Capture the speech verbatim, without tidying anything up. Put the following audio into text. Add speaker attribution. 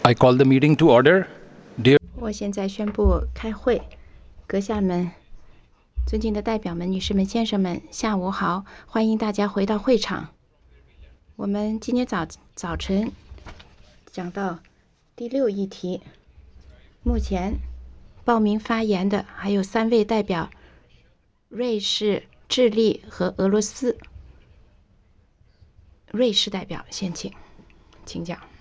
Speaker 1: I call the meeting to order. Dear
Speaker 2: 我现在宣布开会，阁下们、尊敬的代表们、女士们、先生们，下午好！欢迎大家回到会场。我们今天早早晨讲到第六议题，目前报名发言的还有三位代表：瑞士、智利和俄罗斯。瑞士代表先请，请讲。